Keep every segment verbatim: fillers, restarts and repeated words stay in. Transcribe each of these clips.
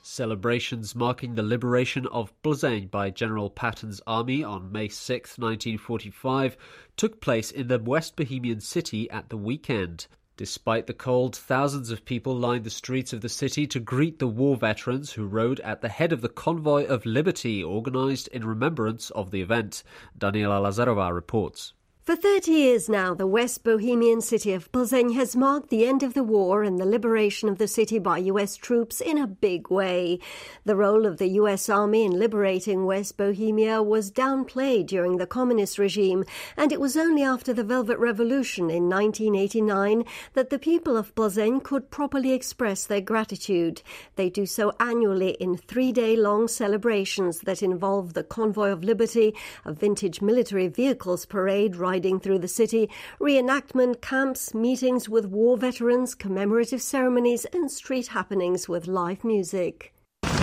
Celebrations marking the liberation of Plzeň by General Patton's army on May sixth, nineteen forty-five, took place in the West Bohemian city at the weekend. Despite the cold, thousands of people lined the streets of the city to greet the war veterans who rode at the head of the Convoy of Liberty organised in remembrance of the event. Daniela Lazarova reports. For thirty years now, the West Bohemian city of Plzeň has marked the end of the war and the liberation of the city by U S troops in a big way. The role of the U S Army in liberating West Bohemia was downplayed during the communist regime, and it was only after the Velvet Revolution in nineteen eighty-nine that the people of Plzeň could properly express their gratitude. They do so annually in three-day-long celebrations that involve the Convoy of Liberty, a vintage military vehicles parade riding through the city, reenactment camps, meetings with war veterans, commemorative ceremonies and street happenings with live music.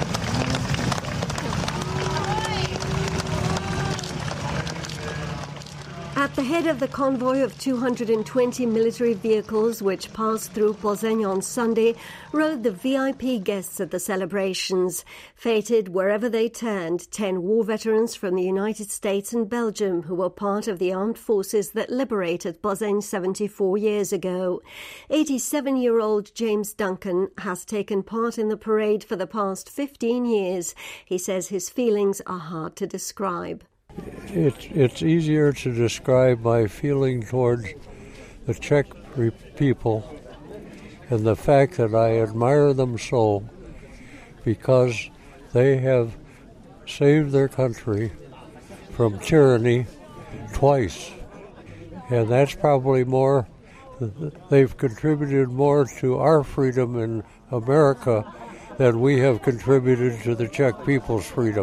At the head of the convoy of two hundred twenty military vehicles which passed through Plzeň on Sunday rode the V I P guests at the celebrations. Feted wherever they turned, ten war veterans from the United States and Belgium who were part of the armed forces that liberated Plzeň seventy-four years ago. eighty-seven-year-old James Duncan has taken part in the parade for the past fifteen years. He says his feelings are hard to describe. It's, it's easier to describe my feeling towards the Czech people and the fact that I admire them so because they have saved their country from tyranny twice. And that's probably more, they've contributed more to our freedom in America than we have contributed to the Czech people's freedom.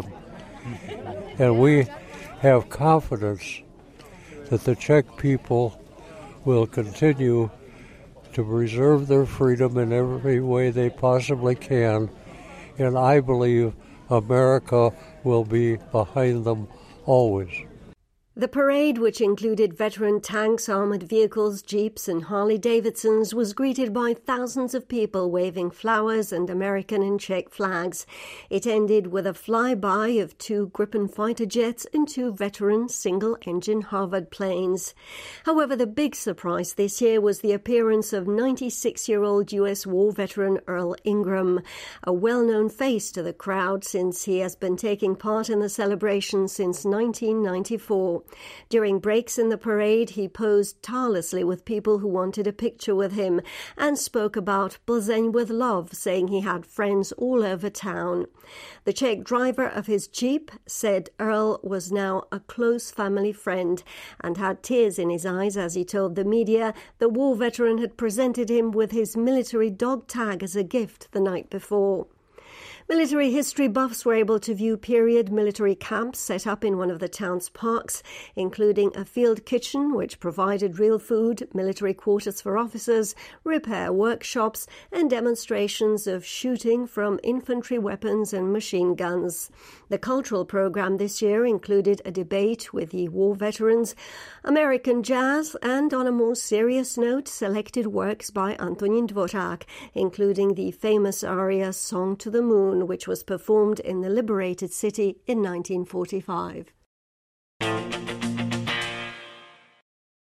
And we have confidence that the Czech people will continue to preserve their freedom in every way they possibly can, and I believe America will be behind them always. The parade, which included veteran tanks, armoured vehicles, jeeps and Harley-Davidsons, was greeted by thousands of people waving flowers and American and Czech flags. It ended with a flyby of two Gripen fighter jets and two veteran single-engine Harvard planes. However, the big surprise this year was the appearance of ninety-six-year-old U S war veteran Earl Ingram, a well-known face to the crowd since he has been taking part in the celebration since nineteen ninety-four. During breaks in the parade, he posed tirelessly with people who wanted a picture with him and spoke about Plzeň with love, saying he had friends all over town. The Czech driver of his Jeep said Earl was now a close family friend and had tears in his eyes as he told the media the war veteran had presented him with his military dog tag as a gift the night before. Military history buffs were able to view period military camps set up in one of the town's parks, including a field kitchen which provided real food, military quarters for officers, repair workshops, and demonstrations of shooting from infantry weapons and machine guns. The cultural program this year included a debate with the war veterans, American jazz, and on a more serious note, selected works by Antonín Dvořák, including the famous aria Song to the Moon, which was performed in the liberated city in nineteen forty-five.